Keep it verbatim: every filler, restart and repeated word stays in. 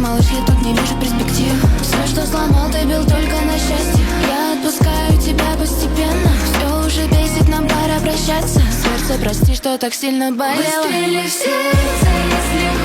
малыш, я тут не вижу перспектив. Все, что сломал, ты бил только на счастье. Я отпускаю тебя постепенно. Все уже бесит, нам пора прощаться. Сердце, прости, что так сильно болело. Выстрели в сердце, если